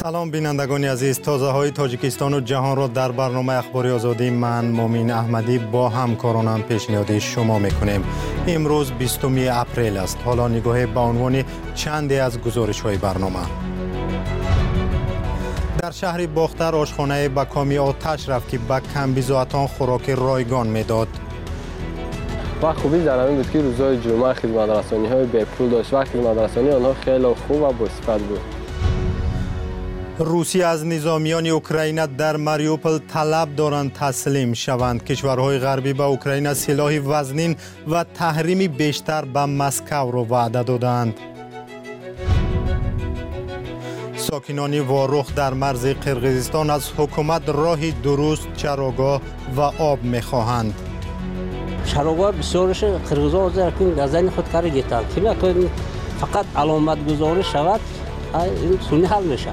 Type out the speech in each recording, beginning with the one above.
سلام بینندگان عزیز، تازه های تاجیکستان و جهان را در برنامه اخباری آزادی من مومین احمدی با همکارانم پیشنهاد شما میکنیم. امروز 20 اپریل است. حالا نگاه به عنوان چندی از گزارش های برنامه. در شهر باختر آشخانه به کامی آتش رفت که به کمبیزواتان خوراک رایگان میداد. و خوبی در این بود که روزهای جمعه خدمترسانی های به پول داشت و خدمترسانی آنها خیلی خوب و باصفت بود. روسیه از نظامیان اوکراین در ماریوپل طلب دارند تسلیم شوند. کشورهای غربی به اوکراین سلاح وزنین و تحریمی بیشتر به مسکو را وعده دادند. ساکنان وارخ در مرز قرقیزستان از حکومت راه درست، چراگاه و آب می‌خواهند. چراگاه بسیارش قرقیزها از گزین خود کار گیتند. که فقط علامت گذاری شود این سونی حل میشه.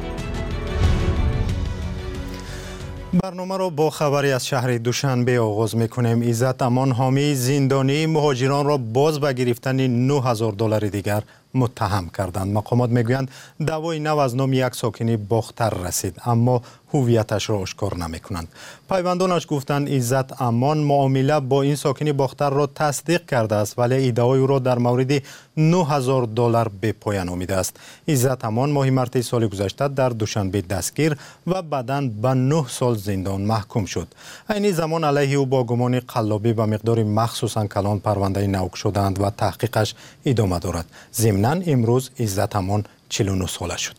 برنامه را با خبری از شهر دوشنبه آغاز می‌کنیم. عزت امان حامی زندانی مهاجران را باز به گرفتن $9,000 دیگر متهم کردند. مقامات میگویند دعوای نو از نام یک ساکن باختر رسید، اما هویتش را آشکار نمی‌کنند. پیوندانش گفتند عزت امان معامله با این ساکن باختر را تصدیق کرده است، ولی ادعای او را در مورد $9,000 به پایان آمده است. عزت امان ماه مارس سال گذشته در دوشنبه دستگیر و بعداً به 9 سال زندان محکوم شد. این زمان علیه او با گمان قلابی به مقدار مخصوصاً کلان پرونده نو شدند و تحقیقش ادامه دارد. ضمناً امروز عزت امان 49 ساله شد.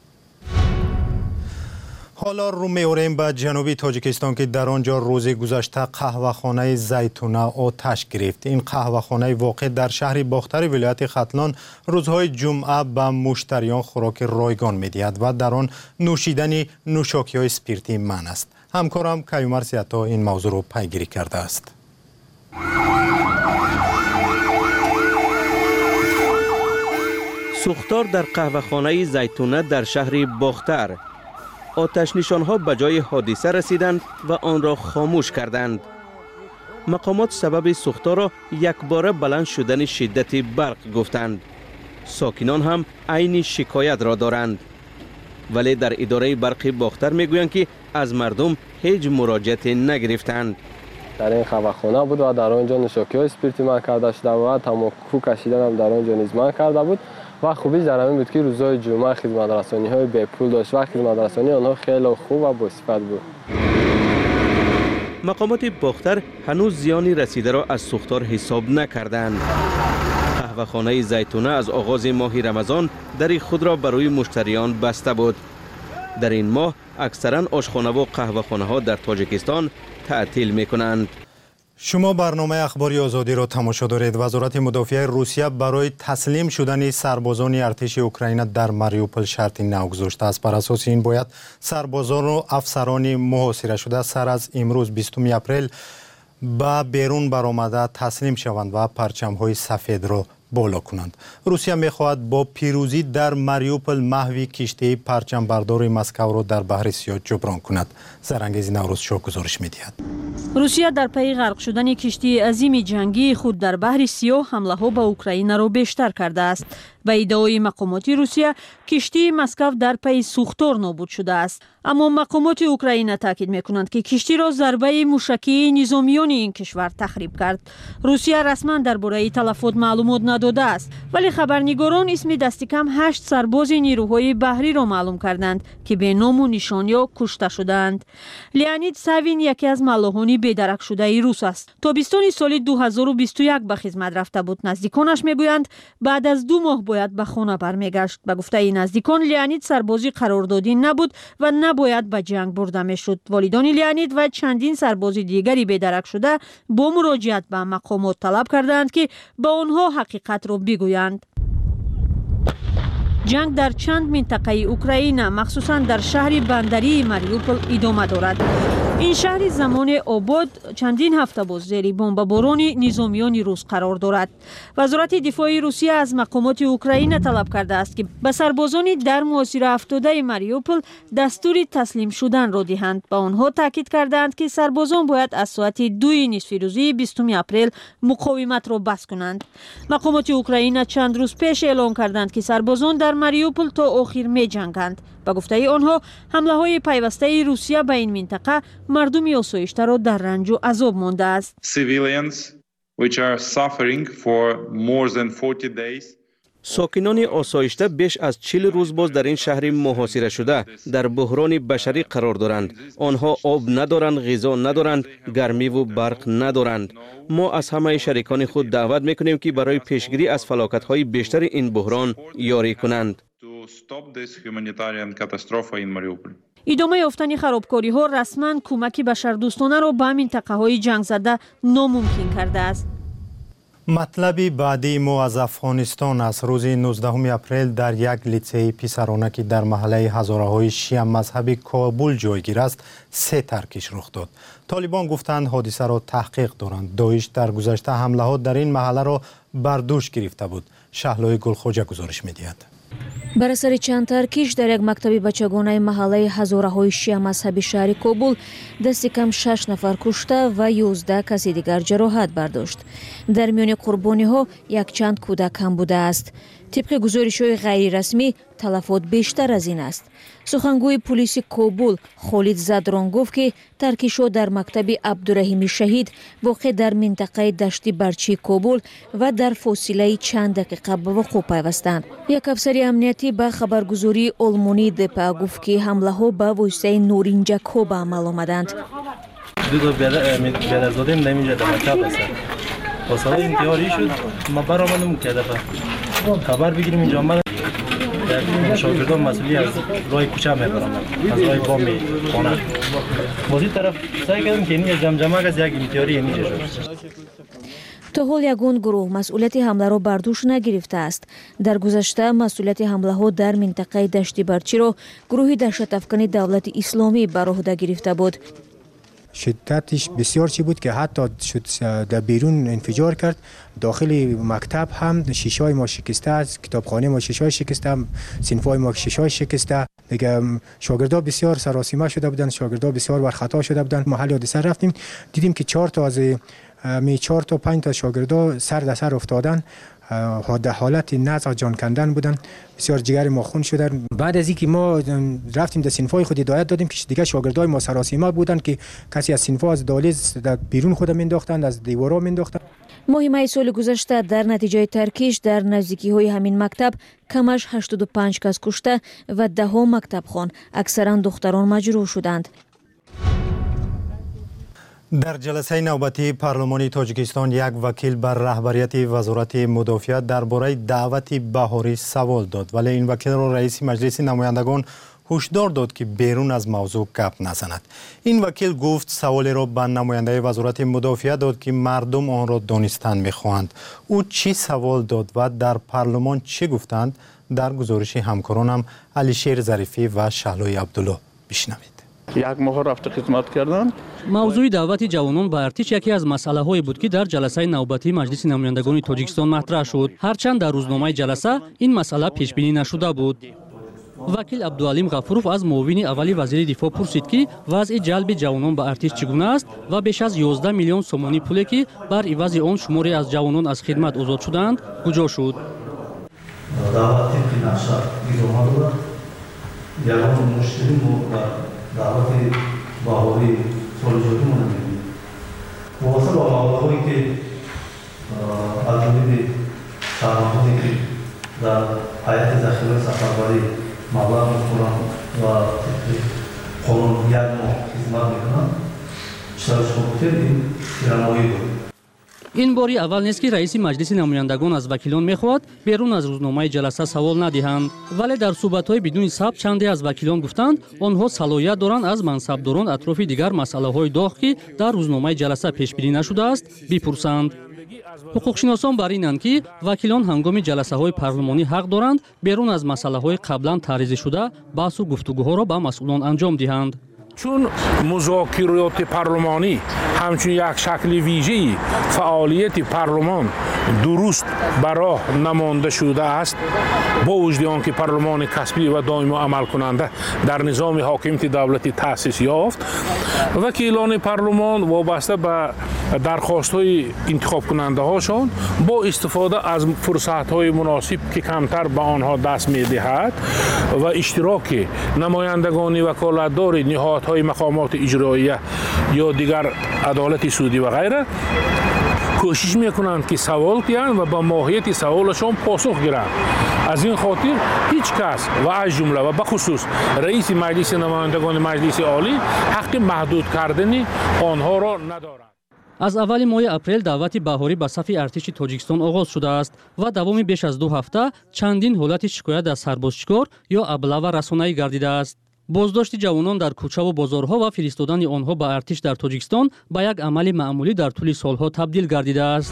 حالا رو می‌آوریم به جنوبی تاجیکستان که در آنجا روز گذشته قهوه‌خانه زیتونه آتش گرفت. این قهوه‌خانه واقع در شهر باختر ولایت ختلان روزهای جمعه به مشتریان خوراک رایگان می‌دهد و در آن نوشیدن نوشاکی‌های اسپریتی منع است. همکارم کیومر سیاتا این موضوع را پیگیری کرده است. سوختار در قهوه‌خانه زیتونه در شهر باختر. آتش نشان‌ها به جای حادثه رسیدند و آن را خاموش کردند. مقامات سبب سوختار را یکباره بلند شدن شدت برق گفتند. ساکنان هم عین شکایت را دارند. ولی در اداره برق باختر میگویند که از مردم هیچ مراجعت نگرفتند. در این قهوه‌خانه بود و در آنجا نوشاکی‌های اسپریتی منع کرده شده و تماکو کشیدن هم در آنجا نیز منع کرده بود. و خوبی در این بود که روزهای جمعه خدمترسانی های به پول داشت و خدمترسانی آنها خیلی خوب و باصفت بود. مقامات باختر هنوز زیانی رسیده را از سوختار حساب نکردند. قهوه‌خانه زیتونه از آغاز ماه رمضان در خود را برای مشتریان بسته بود. در این ماه اکثرا آشخانه و قهوه‌خانه ها در تاجیکستان تعطیل می‌کنند. شما برنامه اخباری آزادی را تماشا دارید. وزارت مدافعه روسیه برای تسلیم شدن سربازان ارتش اوکراین در ماریوپل شرط نو گذاشته است. بر اساس این باید سربازان و افسران محاصره شده سر از امروز 20 اپریل به بیرون برآمده تسلیم شوند و پرچم‌های سفید را بالا کنند. روسیه می‌خواهد با پیروزی در ماریوپل محو کشتی پرچم بردار مسکو را در بحر سیاه جبران کند. زرانگیز نوروز شاه گزارش می‌دهد. روسیه در پی غرق شدن کشتی عظیم جنگی خود در بحر سیاه حمله‌ها به اوکراین را بیشتر کرده است. به ادعای مقامات روسیه کشتی مسکو در پی سوختار نابود شده است، اما مقامات اوکراین تاکید می‌کنند که کشتی را ضربه موشکی نظامیان این کشور تخریب کرد. روسیه رسما درباره تلفات معلومات نداده است، ولی خبرنگاران اسم دست کم 8 سرباز نیروهای بحری را معلوم کردند که به نام و نشان یا کشته شدند. لیانید ساوین یکی از ملاحان بی‌درک شده روس است. تابستان سال 2021 به خدمت رفته بود. نزدیکانش میگویند بعد از 2 ماه باید به خانه برمیگشت. به گفته این نزدیکان لیانید سربازی قراردادی نبود و نباید به جنگ برده میشد. والدان لیانید و چندین سرباز دیگری بی‌درک شده با مراجعت به مقامات طلب کردند که به آنها حقیقت را بگویند. جنگ در چند منطقه اوکراین مخصوصا در شهر بندری ماریوپل ادامه دارد. این شهر زمان آباد چندین هفته باز زیر بمباران نظامیان روس قرار دارد. وزارت دفاع روسیه از مقامات اوکراین طلب کرده است که به سربازان در محاصره افتاده ماریوپل دستور تسلیم شدن را دهند. با آنها تاکید کردند که سربازان باید از ساعت 2 نصف روزی 20 اپریل مقاومت را بس کنند. مقامات اوکراین چند روز پیش اعلام کردند که سربازان در мариупол то охир меҷанганд. ба гуфтаи онҳо ҳамлаҳои пайвастаи русия ба ин минтақа мардуми осоиштаро дар ранҷу азоб мондааст. ساکنان آسایشته بیش از 40 روز باز در این شهر محاصره شده در بحران بشری قرار دارند. آنها آب ندارند، غذا ندارند، گرمی و برق ندارند. ما از همه شریکان خود دعوت میکنیم که برای پیشگیری از فلاکت‌های بیشتر این بحران یاری کنند. идома ёфтани харобкориҳо расман кӯмаки башардӯстонаро ба минтақаҳои ҷангзада номумкин кардааст. مطلب بعدی ما از افغانستان است. روز 19 اپریل در یک لیسه پسرانه که در محله هزاره‌های شیعه مذهبی کابل جایگیر است 3 ترکش رخ داد. طالبان گفتند حادثه را تحقیق دارند. داعش در گذشته حمله‌ها در این محله را بر دوش گرفته بود. شهلای گلخوجه گزارش می‌دهد. بر اثر چند ترکیش در یک مکتب بچگانه محله هزاره‌های شیعه مذهبی شهر کابل دست کم 6 نفر کشته و 11 کسی دیگر جراحت برداشت. در میان قربانی‌ها یک چند کودک هم بوده است. طبق گزارش‌های غیر رسمی تلفات بیشتر از این است. سخنگوی پلیس کابل خالد زدران گفت که ترکیش‌ها در مکتب عبدالرحیم شهید واقع در منطقه دشت برچی کابل و در فاصله چند دقیقه به وقوع پیوستند. یک افسر امنیتی به خبرگزاری آلمانی دپا گفت که حمله‌ها به واسطه نورینجک‌ها به عمل آمدند. دو برادرزاده در اینجا در مکتب است. واسه انتحاری شد ما برآمدیم که خبر بگیریم اینجا آمدن. شاگردان مسئولی از راه کوچه میبرم از راه بام خانه باز این طرف سعی کردم که این جمجمه از یک انتحاری اینجا شد. تا حال یگان گروه مسئولیت حمله را بر دوش نگرفته است. در گذشته مسئولیت حمله ها در منطقه دشت برچی را گروه دهشت افکن دولت اسلامی بر عهده گرفته بود. شدتش بسیار چی بود که حتی شد در بیرون انفجار کرد. داخل مکتب هم شیشه‌های ما شکسته است، کتابخانه ما شیشه‌های شکسته، صنف‌های ما شیشه‌های شکسته. دیگه شاگردان بسیار سراسیمه شده بودند، شاگردان بسیار بر خطا شده بودند. محل حادثه رفتیم دیدیم که 4 تا 5 تا شاگردان سر در سر افتادن، در حالت نزع جان کندن بودن، بسیار جگر ما خون شدن. بعد از اینکه ما رفتیم در صنف‌های خود هدایت دادیم که دیگه شاگردای ما سراسیمه بودن که کسی از صنف‌ها از دهلیز بیرون خود مینداختند، از دیوارا مینداختند. ماه می سال گذشته در نتیجه ترکیش در نزدیکی‌های همین مکتب کمش 85 کس کشته و 10 مکتب خوان اکثرا دختران مجروح شدند. در جلسه نوبتی پارلمان تاجیکستان یک وکیل بر رهبریت وزارت مدافعت درباره دعوت بهاری سوال داد، ولی این وکیل را رئیس مجلس نمایندگان هشدار داد که بیرون از موضوع گپ نزند. این وکیل گفت سوالی را به نماینده وزارت مدافعت داد که مردم آن را دانستن می‌خواهند. او چی سوال داد و در پارلمان چی گفتند؟ در گزارش همکارانم علیشیر ظریفی و شهلای عبدالله بشنوید. یک ماه رفته خدمت کردند. موضوع دعوت جوانان به ارتش یکی از مسئله‌هایی بود که در جلسه نوبتی مجلس نمایندگان تاجیکستان مطرح شد. هرچند در روزنامه جلسه این مسئله پیش بینی نشده بود. وکیل عبدالعلیم غفوروف از معاون اولی وزیر دفاع پرسید که وضع جلب جوانان به ارتش چگونه است و بیش از 11 میلیون سومانی پولی که بر عوض آن شماری از جوانان از خدمت آزاد شدند کجا شد؟ دعوت بهاری سالجاتی مونده واسه با مبلغی که از جمله سرمایه‌ای که در هیئت ذخیره سفربری مبلغ می‌خورن و قانون یک ماه خدمت میکنن شرش خودت این پیرامونی بود. این باری اول نیست که رئیس مجلس نمایندگان از وکیلان میخواهد بیرون از روزنامه جلسه سوال ندهند، ولی در صحبت‌های بدون ثبت چندی از وکیلان گفتند آنها صلاحیت دارند از منصبداران اطراف دیگر مسئله‌های داغ که در روزنامه جلسه پیش بینی نشده است بپرسند. حقوقشناسان بر اینند که وکیلان هنگام جلسه‌های پارلمانی حق دارند بیرون از مسئله‌های قبلا تعریض شده بحث و گفتگوها را به مسئولان انجام دهند. چون مذاکرات پارلمانی همچون یک شکل ویژه‌ای فعالیت پارلمان درست براه نمانده شده است، با وجود آنکه پارلمان کسبی و دائم عمل کننده در نظام حاکمیت دولتی تأسیس یافت، وکیلان پارلمان وابسته به درخواست‌های انتخاب کننده هاشون با استفاده از فرصت‌های مناسب که کمتر به آنها دست می‌دهد و اشتراک نمایندگان وکالتدار نهادهای مقامات اجراییه یا دیگر عدالت سودی و غیره کوشش میکنند که سوال کنند و با ماهیت سوالشون پاسخ گیرند. از این خاطر هیچ کس و از جمله و بخصوص رئیس مجلس نمایندگان مجلس عالی حق محدود کردن آنها را ندارد. از اول ماه اپریل دعوت بهاری به صف ارتش تاجیکستان آغاز شده است و دوام بیش از 2 هفته چندین حالت شکایت از سربازشکار یا ابله رسانه‌ای گردیده است. بازداشت جوانان در کوچه و بازارها و فرستادن آنها به ارتش در تاجیکستان به یک عمل معمولی در طول سالها تبدیل گردیده است.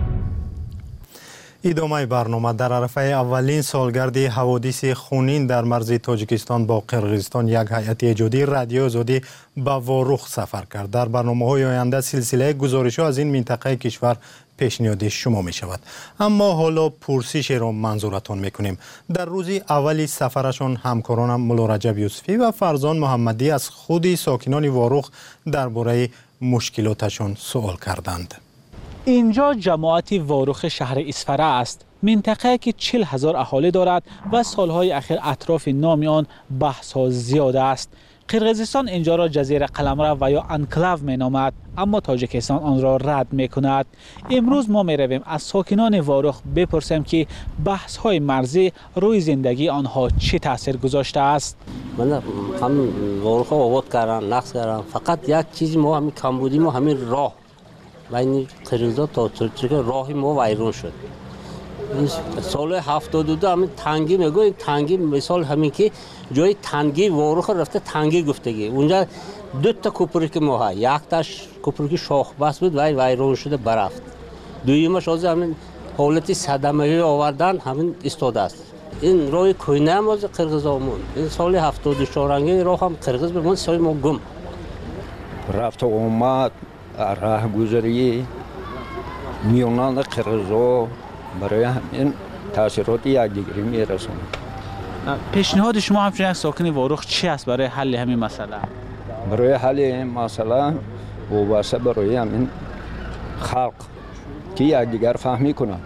ادامه برنامه در عرفه اولین سالگرد حوادث خونین در مرز تاجیکستان با قرقیزستان یک هیئت ایجادی رادیو آزادی به واروخ سفر کرد. در برنامه‌های آینده سلسله گزارش‌ها از این منطقه کشور پیشنهاد شما می شود. اما حالا پرسش را منظورتان می کنیم. در روز اولی سفرشان همکارانم مولا رجب یوسفی و فرزان محمدی از خود ساکنان واروخ درباره مشکلاتشان سوال کردند. اینجا جماعت واروخ شهر اسفره است. منطقه که 40,000 اهالی دارد و سالهای اخیر اطراف نام آن بحث‌ها زیاد است. قرقیزستان اینجا را جزیره قلمرو و یا انکلاو می نامد، اما تاجیکستان آن را رد می کند. امروز ما می رویم از ساکنان واروخ بپرسیم که بحث های مرزی روی زندگی آنها چه تاثیر گذاشته است. من هم واروخ آباد کردن، نقص کردن. فقط یک چیز ما همین کم بودیم و همین راه بین قرقیزستان تا ترکیه راه ما ویران شد. سال 72 همین تنگی میگویم، تنگی مثال همین که جای تنگی واروخ رفته تنگی گفتگی. اونجا 2 تا کوپری که ما یک تاش کوپری که شاخ بس بود و ویران شده برفت. دویمش از همین حالت صدمه آوردن همین استاده است. این راه کوینه هم از قرقیزستان موند. این سال 74 رنگی راه هم قرقیز بموند، سال ما گم. رفت و اومد راه گذاری میونان قرقیزستان برای همین تاثیرات یکدیگری میرسونه. پیشنهاد شما همچنین ساکن واروخ چی است برای حل همین مسئله؟ برای حل این مسئله وابسته برای همین خلق که یکدیگر فهمی کنند،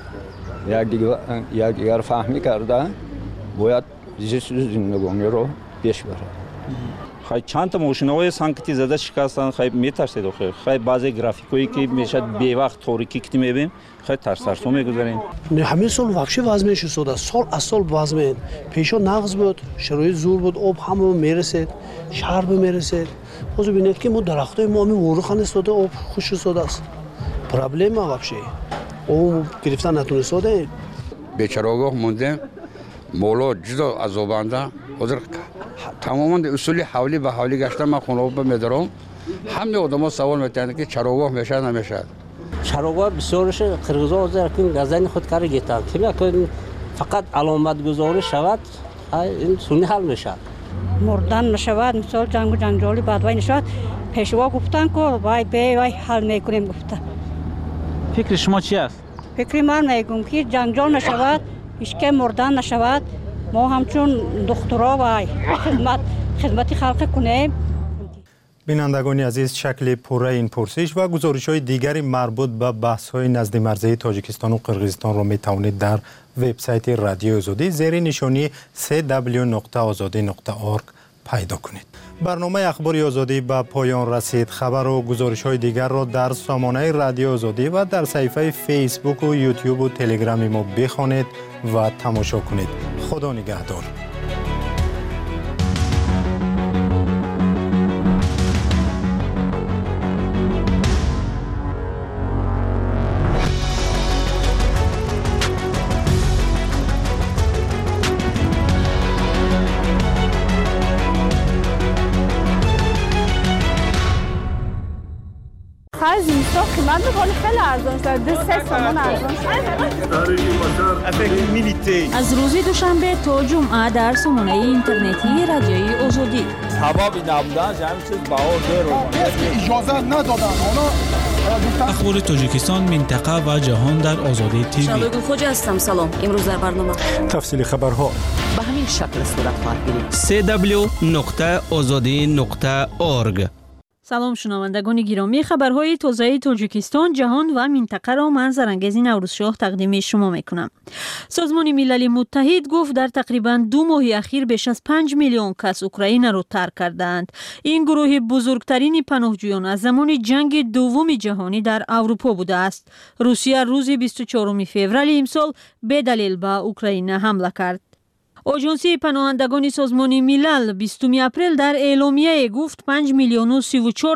یکدیگر فهمی کرده باید زیست زندگانی رو پیش بره. خیلی چند تا ماشین‌های سانکتی زده شکستن، خیلی میترسید. خیلی بعضی گرافیکایی که میشه به وقت تاریکی که میبینیم خیلی ترسو میگذاریم. همین سال واقعی وضعش شده، سال از سال وضع پیشا نقص بود، شرایط زور بود، آب همه میرسید، شهر به میرسید. باز ببینید که ما درختای ما همین واروخ استاده، آب خوش شده است. پرابلم واقعی او گرفتن نتونسته. بیچاره‌ها مونده، مولا جدا از آبنده حاضر تماما اصول حولی به حولی گشتن. من خونه به میدارم، همه آدم‌ها سوال می‌کنند که چراگاه میشه نمیشه. چراگاه بسیارش قرقیزستان از که گزین خود کار گیتن که فقط علامت گذاری شود این سونی حل میشه. مردن نشود، مثال جنگ و جنجالی بعد وای نشود، پیشوا گفتن که وای حل میکنیم گفتن. فکر شما چی است؟ فکر من میگم که جنجال نشود، هیچ که مردن نشود، ما همچون دخترها و خدمت خلق کنیم. بینندگان عزیز، شکل پوره این پرسش و گزارش‌های دیگری مربوط به بحث‌های نزد مرزی تاجیکستان و قرقیزستان را می‌توانید در وبسایت رادیو آزادی زیر نشانی www.azadi.org پیدا کنید. برنامه اخبار آزادی به پایان رسید. خبر و گزارش‌های دیگر را در سامانه رادیو آزادی و در صفحه فیسبوک و یوتیوب و تلگرام ما بخوانید و تماشا کنید. خدا نگهدار. زمستان قیمت میکنه خیلی ارزان شد، 3 تومان ارزان شد. از روز دوشنبه تا جمعه در سامانه اینترنتی رادیوی آزادی. حبابی نبودن جمعی چیز بهار اجازه ندادن. اخبار تاجیکستان، منطقه و جهان در آزادی تیوی. شادوگل خوجا هستم. سلام. امروز در برنامه تفصیل خبرها به همین شکل صورت خواهد گرفت. www.azadi.org سلام شنوندگان گرامی، خبرهای تازه تاجیکستان، جهان و منطقه را من زرنگزی نوروزشاه تقدیم شما میکنم. سازمان ملل متحد گفت در تقریبا 2 ماه اخیر بیش از 5 میلیون کس اوکراین را ترک کردند. این گروه بزرگترین پناهجویان از زمان جنگ دوم جهانی در اروپا بوده است. روسیه روز 24 فوریه امسال به دلیل به اوکراین حمله کرد. آژانسی پناهندگان سازمان ملل 20 اپریل در اعلامیه گفت 5 میلیون و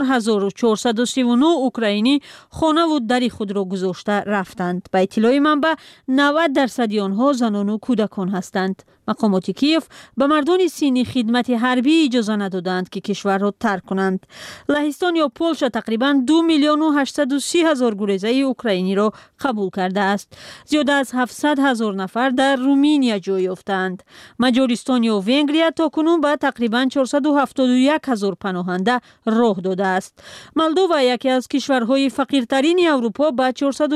34,439 اوکراینی خانه و در خود را گذاشته رفتند. به اطلاع منبع 90% آنها زنان و کودکان هستند. مقامات کیف به مردان سین خدمت حربی اجازه ندادند که کشور را ترک کنند. لهستان یا پولشا تقریبا 2 میلیون و 830,000 گریزه اوکراینی را قبول کرده است. زیاده از 700,000 نفر در رومانیا جای یافتند. مجارستان یا ونگریا تاکنون به تقریبا 471,000 پناهنده راه داده است. مولدووا یکی از کشورهای فقیرترین اروپا به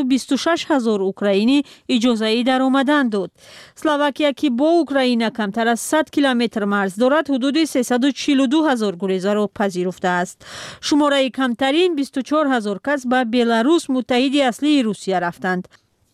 426,000 اوکراینی اجازه درآمدن داد. اسلواکیا که با اوکراین کمتر از 100 کیلومتر مرز دارد حدود 342,000 گریزه را پذیرفته است. شماره کمترین 24,000 کس به بلاروس متحد اصلی روسیه رفتند.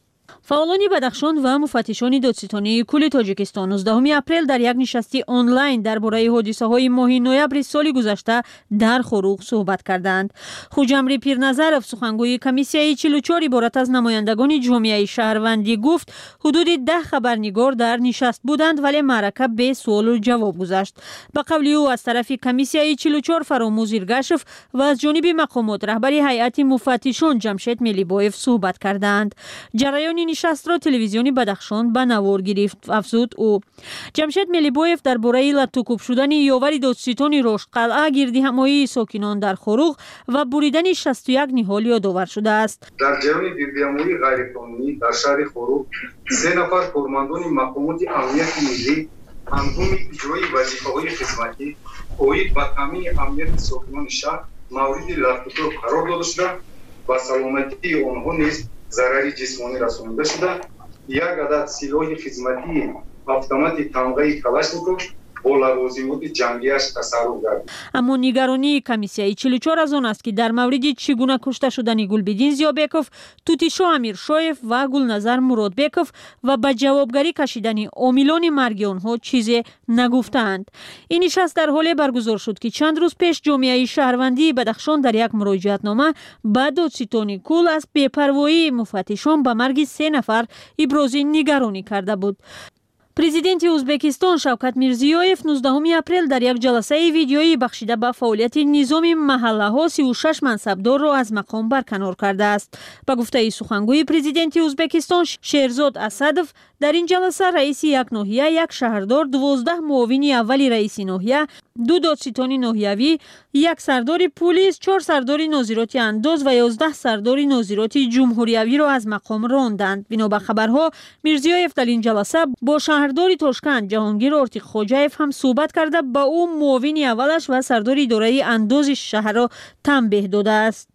فعالان بدخشان و مفتشان دادستانی کل تاجیکستان 19 اپریل در یک نشستی آنلاین درباره حادثه‌های ماه نوامبر سال گذشته در خروق صحبت کردند. خوجمری پیرنظرов سخنگوی کمیسیای 44 عبارت از نمایندگان جامعه شهروندی گفت حدود 10 خبرنگار در نشست بودند ولی معرکه به سوال و جواب گذشت. به قول او از طرف کمیسیای 44 فراموز ایرگاشف و از جانب مقامات رهبر هیئت مفتشان جمشید ملیبایف صحبت کردند. جریان نشست را تلویزیون بدخشان به نوار گرفت. افزود او جمشید ملیبایف درباره لطوکوب شدن یاور دادستان رشد قلعه گردی همایی ساکنان در خروق و بریدن 61 نهال یادآور شده است. در جریان گردی‌همایی غیرقانونی در شهر خروق 3 نفر کارمندان مقامات امنیت ملی هنگام اجرای وظیفه‌های خدمتی اوید به تامین امنیت ساکنان شهر مورد لطوکوب قرار داده شده و سلامتی آنها نیز ضرری جسمانی رسانده شده. یک عدد سلاح خدمتی автомат تمغه کلاشنیکوف با لوازمات جنگیش تصرف گردید. اما نگرانی کمیسیای 44 از آن است که در مورد چگونه کشته شدن گلبدین زیابکوف، توتیشا امیرشایف و گلنظر مرادبکوف و به جوابگری کشیدن عاملان مرگ آنها چیزی نگفتند. این نشست در حال برگزار شد که چند روز پیش جامعه شهروندی بدخشان در یک مراجعتنامه به دادستان کل از بی‌پروایی مفتشان به مرگ 3 نفر ابراز نگرانی کرده بود. پرزیدنت ازبکستان شوکت میرزیویف 19 اپریل در یک جلسه ویدیویی بخشیده به فعالیت نظام محله ها 36 منصبدار را از مقام برکنار کرده است. به گفته سخنگوی پرزیدنت ازبکستان شیرزاد اسدov در این جلسه رئیس یک ناحیه، یک شهردار، 12 معاون اول رئیس ناحیه، 2 دادستان ناحیوی، 1 سردار پلیس، 4 سردار ناظرات انداز و 11 سردار ناظرات جمهوریوی را از مقام راندند. بنا به خبرها میرزیویف در این جلسه با شهردار تاشکند جهانگیر آرتیق خوجایف هم صحبت کرده به او معاون اولش و سردار اداره انداز شهر را تنبیه داده است.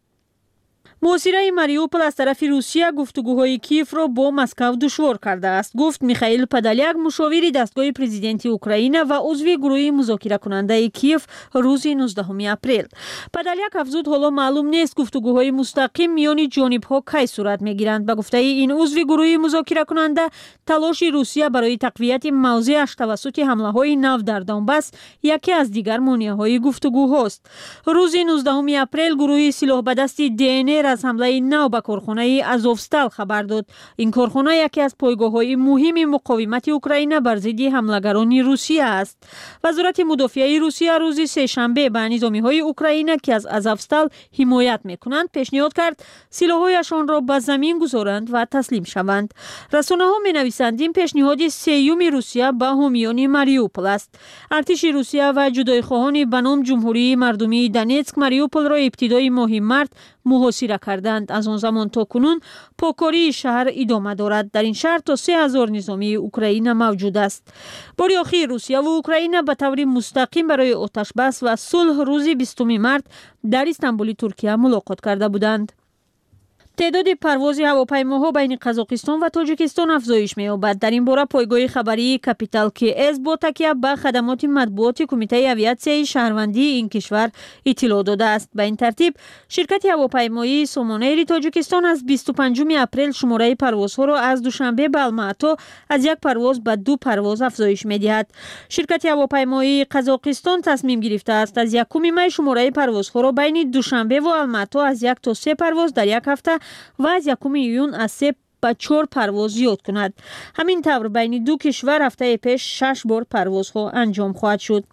محاصره ماریوپول از طرف روسیه گفتگوهای کیف را با مسکو دشوار کرده است. گفت میخائیل پادالیاک مشاور دستگاه پرزیدنت اوکراین و عضو گروه مذاکره کننده کیف روز 19 اپریل. پادالیاک افزود حالا معلوم نیست گفتگوهای مستقیم میان جانب‌ها کی صورت میگیرند. به گفته این عضو گروه مذاکره کننده تلاش روسیه برای تقویت موضعش توسط حمله‌های نو در دونباس یکی از دیگر مانع‌های گفتگوهاست. روز 19 اپریل گروه سلاح به دست DNR از حمله نو به کارخانه ازوفستال خبر داد. این کارخانه یکی از پایگاه‌های مهم مقاومت اوکراین بر ضد حمله‌گران روسیه است. وزارت مدافعه روسیه روز سه‌شنبه به نظامی‌های اوکراین که از ازوفستال حمایت می‌کنند پیشنهاد کرد سلاح‌هایشان را به زمین گذارند و تسلیم شوند. رسانه‌ها می‌نویسند این پیشنهاد سیوم روسیه به حامیان ماریوپول است. ارتش روسیه و جدایی‌خواهان به نام جمهوری مردمی دونتسک ماریوپول را ابتدای ماه مارس محاصره کردند. از آن زمان تا کنون پاکاری شهر ادامه دارد. در این شهر تا 3000 نظامی اوکراین موجود است. بار اخیر روسیه و اوکراین به طور مستقیم برای آتش بس و صلح روز 20 مارس در استانبول ترکیه ملاقات کرده بودند. تعداد پرواز هواپیماها بین قزاقستان و تاجیکستان افزایش می‌یابد. در این باره پایگاه خبری کپیتال کی‌از با تکیه به خدمات مطبوعات کمیته اویاسیون شهروندی این کشور اطلاع داده است. به این ترتیب شرکت هواپیمایی سومونیر تاجیکستان از 25 اپریل شماره پروازها را از دوشنبه به الماتا از یک پرواز به 2 پرواز افزایش می‌دهد. شرکت هواپیمایی قزاقستان تصمیم گرفته است از 1 می شماره پروازها را بین دوشنبه و الماتا از 1 تا 3 پرواز در یک هفته و از 1 ایون از 3 به 4 پرواز زیاد کند. همین طور بین دو کشور هفته پیش 6 بار پروازها انجام خواهد شد.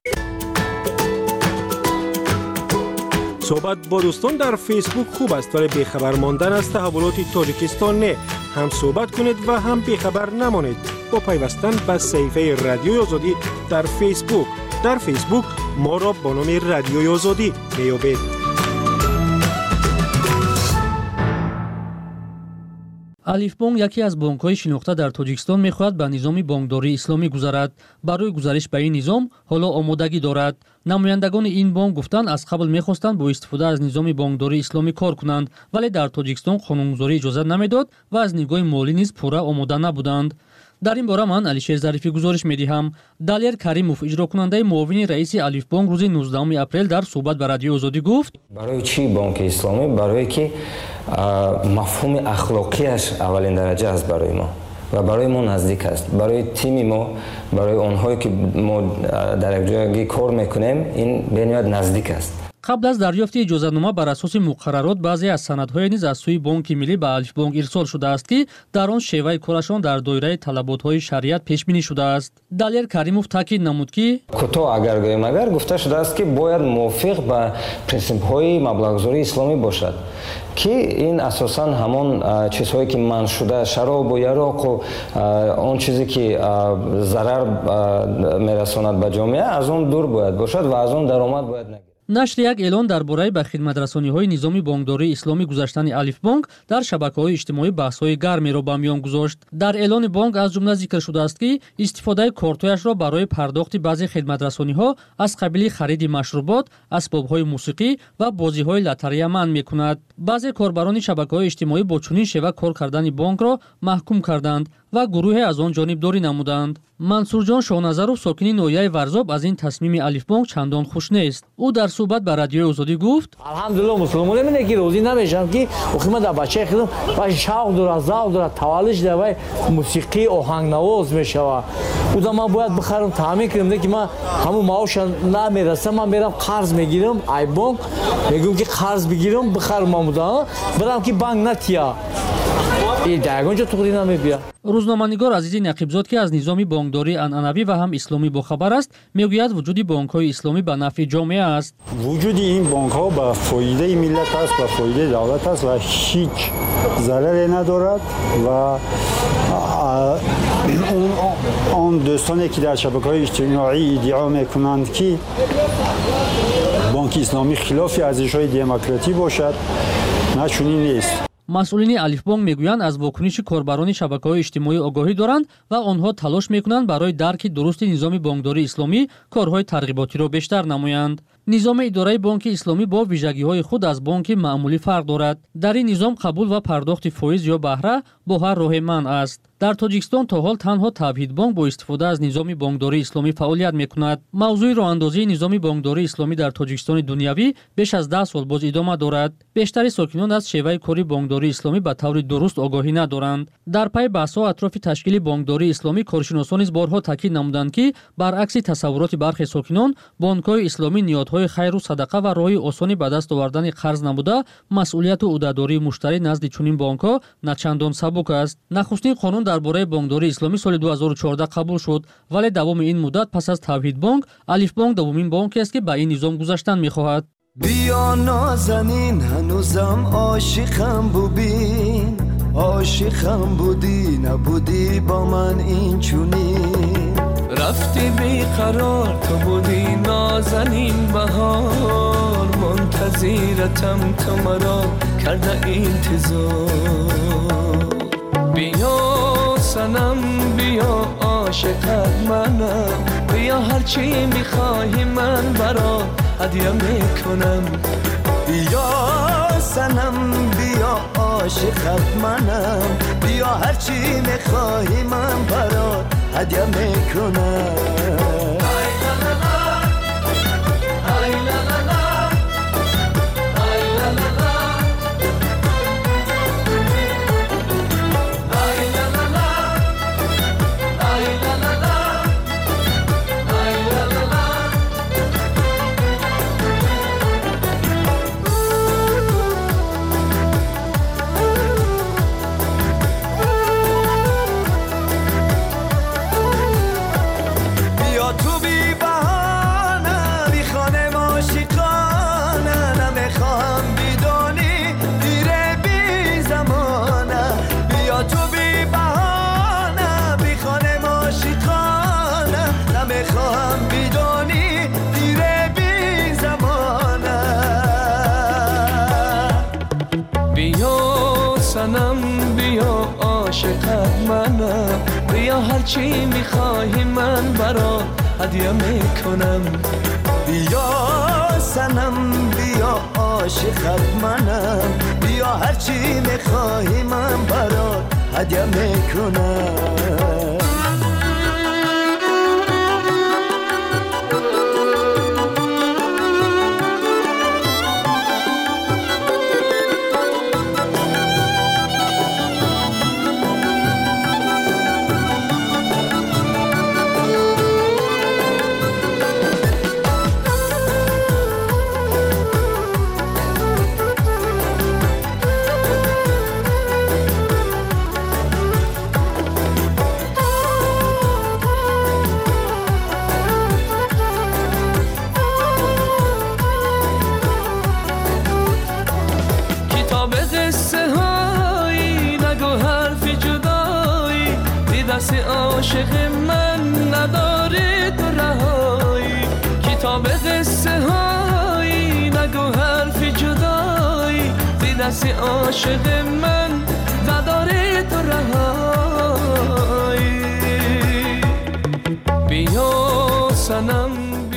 صحبت با دوستان در فیسبوک خوب است ولی بیخبر ماندن از تحولات تاجیکستان نه. هم صحبت کنید و هم بیخبر نمانید با پیوستن به صفحه رادیوی آزادی در فیسبوک. در فیسبوک ما را با نام رادیوی آزادی بیابید. الف بانک یکی از بانک‌های شناخته در تاجیکستان می‌خواهد به نظام بانکداری اسلامی گذرد. برای گزارش به این نظام حالا آمادگی دارد. نمایندگان این بانک گفتند از قبل می‌خواستند با استفاده از نظام بانکداری اسلامی کار کنند ولی در تاجیکستان قانونگذاری اجازه نمیداد و از نگاه مالی نیز پورا آماده نبودند. در این باره من علیشیر ظریفی گزارش می‌دهم. دالیر کریموف اجراکننده معاون رئیس الف بانک روز 19 اپریل در صحبت با رادیو آزادی گفت: برای چی بانک اسلامی؟ برای که مفهوم اخلاقیش اولین درجه است برای ما و برای ما نزدیک است. برای تیم ما، برای اونهایی که ما در یک جایی کار میکنیم این بنیاد نزدیک است. قبل از دریافت اجازه‌نامه بر اساس مقررات بعضی از سندهای نیز از سوی بانک ملی به الف بانک ارسال شده است که در آن شیوه کارشان در دایره طلبات‌های شریعت پیش بینی شده است. دالیر کریموف تاکید نمود که کوتاه اگر گویم اگر گفته شده است که باید موافق به پرینسیپ‌های مبلغ‌گذاری اسلامی باشد که این اساساً همان چیزهایی که منع شده شراب و یراق و آن چیزی که ضرر میرساند به جامعه از آن دور باید باشد و از آن درآمد باید نگیرد. نشر یک اعلان درباره به خدمت‌رسانی‌های نظامی بانکداری اسلامی گذاشتن الف بانک در شبکه‌های اجتماعی بحث‌های گرمی را به میان گذاشت. در اعلان بانک از جمله ذکر شده است که استفاده کارت‌هایش را برای پرداخت بعضی خدمت‌رسانی‌ها از قبیل خرید مشروبات، اسباب‌های موسیقی و بازی‌های لاتاری منع می‌کند. بعضی کاربران شبکه‌های اجتماعی با چنین شیوه کار کردن بانک را محکوم کردند و گروه از آن جانبداری نمودند. منصور جان شاهنظرов ساکنی ناحیه ورزاب از این تصمیم الف بانک چندان خوش نیست. او در صحبت با رادیو آزادی گفت: الحمدلله مسلمانان میگن که روزی نمیشم که خودم در بچه خودم با شوق داره ذوق داره تولش داره موسیقی آهنگ نواز میشوه. خودم ما باید بخرم تامین کنم که من همون معاش نمیرسم من میرم قرض میگیرم ای بانک میگم که قرض بگیرم بخرم مامودا برام که بانک نتیا این داگونجا توری نمیبیا. روزنامه‌نگار عزیزی نقیبزاد که از نظام بانکداری عنعنوی و هم اسلامی باخبر است میگوید وجود بانک‌های اسلامی به نفع جامعه است. وجود این بانک‌ها به فایده ملت است و فایده دولت است و هیچ ضرری ندارد و اون دوستانی که در شبکه‌های اجتماعی ادعا میکنند که بانک اسلامی خلاف ارزش‌های دموکراسی باشد نه چنین نیست. مسئولین الف بانک میگویند از واکنش کاربران شبکه‌های اجتماعی آگاهی دارند و آنها تلاش میکنند برای درک درست نظام بانکداری اسلامی کارهای ترغیباتی را بیشتر نمایند. نظام اداره بانک اسلامی با ویژگی‌های خود از بانک معمولی فرق دارد. در این نظام قبول و پرداخت فایز یا بهره با هر راه منع است. در تاجیکستان تا حال تنها توحید بانک با استفاده از نظام بانکداری اسلامی فعالیت می‌کند. موضوع راه‌اندازی نظام بانکداری اسلامی در تاجیکستان دنیوی بیش از 10 سال باز ادامه دارد. بیشتر ساکنان از شیوه کاری بانکداری اسلامی به طور درست آگاهی ندارند. در پی بحث‌ها اطراف تشکیل بانکداری اسلامی کارشناسان نیز بارها تاکید نمودند که برعکس تصورات برخی ساکنان بانک‌های اسلامی نیازهای خیر و صدقه و راهی آسانی به دست آوردن قرض نبوده مسئولیت و عهده‌داری مشتری نزد چنین بانک‌ها نچندان سبک است. نخستین قانون درباره بانکداری اسلامی سال 2014 قبول شد ولی دوام این مدت پس از توحید بانک الف بانک دومین بانکی است که به این نظام گذاشتن می‌خواهد. بیا نازنین هنوزم عاشقم ببین عاشقم بودی نبودی با من این چونین رفتی بیقرار تو بودی نازنین بهار منتظرتم تو مرا کرده انتظار بیا سنم بیا عاشقت منم بیا هرچی میخواهی من برات هدیه میکنم بیا سنم بیا عاشقت منم بیا هرچی میخواهی من برات هدیه میکنم بیا هرچی میخواهی من برات هدیه میکنم بیا سنم بیا عاشقت منم بیا هرچی میخواهی من برات هدیه میکنم عاشق من نداره تو رهایی کتاب قصه هایی نگو حرف جدایی زی دست عاشق من نداره تو رهایی بیا سنم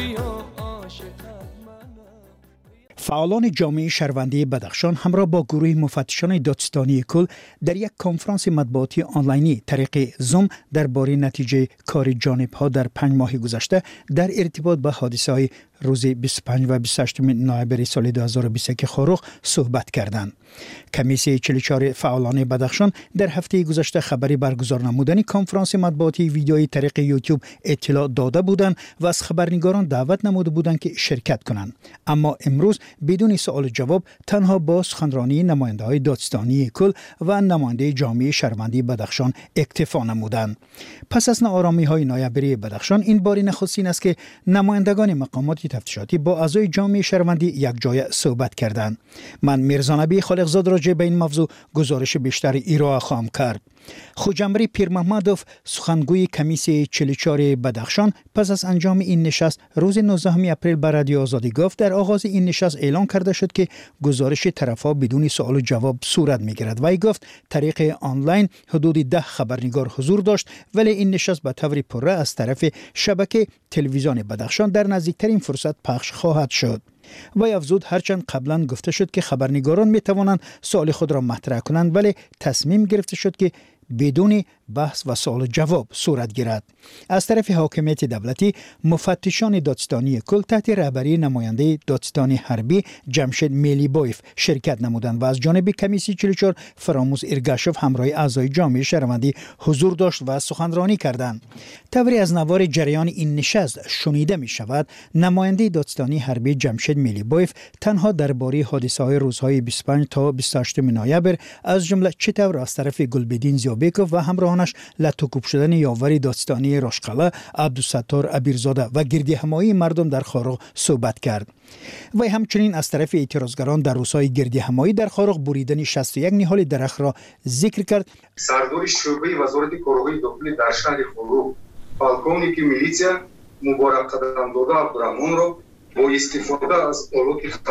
فعالان جامعه شهروندی بدخشان همراه با گروه مفتشان دادستانی کل در یک کنفرانس مطبوعاتی آنلاینی طریق زوم درباره نتیجه کار جانب‌ها در 5 ماه گذشته در ارتباط با حادثه‌های روز 25 و 28 نوامبر سال 2021 خاروخ صحبت کردند. کمیسیون 44 فعالان بدخشان در هفته گذشته خبری برگزار نمودن کنفرانس مطبوعاتی ویدیویی طریق یوتیوب اطلاع داده بودند و از خبرنگاران دعوت نموده بودند که شرکت کنند. اما امروز بدون سوال جواب تنها با سخنرانی نماینده‌های دادستانی کل و نماینده جامعه شهروندی بدخشان اکتفا نمودند. پس از ناآرامی‌های نوامبری بدخشان این بار نخستین است که نمایندگان مقامات تفتیشاتی با اعضای جامعه شهروندی یک جای صحبت کردند. من میرزا نبی خالقزاد راجع به این موضوع گزارش بیشتر ارائه خواهم کرد. خوجمری پیرمحمدوف سخنگوی کمیسیون 44 بدخشان پس از انجام این نشست روز 19 اپریل بر رادیو آزادی گفت در آغاز این نشست اعلان کرده شد که گزارش طرف‌ها بدون سوال و جواب صورت می‌گیرد. وی گفت طریق آنلاین حدود 10 خبرنگار حضور داشت ولی این نشست به طور پره از طرف شبکه تلویزیون بدخشان در نزدیکترین فرصت پخش خواهد شد. و افزود هرچند قبلا گفته شد که خبرنگاران می توانند سوال خود را مطرح کنند ولی تصمیم گرفته شد که بدون بحث و سوال جواب صورت گیرد. از طرف حاکمیت دولتی مفتشان دادستانی کل تحت رهبری نماینده دادستانی حربی جمشید میلیبویف شرکت نمودند و از جانب کمیسیون 44 فراموز ارگاشوف همراه اعضای جامعه شهروندی حضور داشت و سخنرانی کردند. طوری از نوار جریان این نشست شنیده می شود نماینده دادستانی حربی جمشید میلیبویف تنها درباره حادثه‌های روزهای 25 تا 28 نوامبر از جمله چطور از طرف گلبدین زیابکوف و همراهانش لطوکوب شدن یاور دادستانی راشقله عبدالستار ابیرزاده و گردیهمایی مردم در خاروق صحبت کرد. و همچنین از طرف اعتراضگران در روزهای گردیهمایی در خاروق بریدن 61 نهال درخت را ذکر کرد. سردار شعبه وزارت کارهای داخلی در شهر خاروق پالکونیک میلیسیا مبارک قدم داده عبدالرحمن را با استفاده از آلات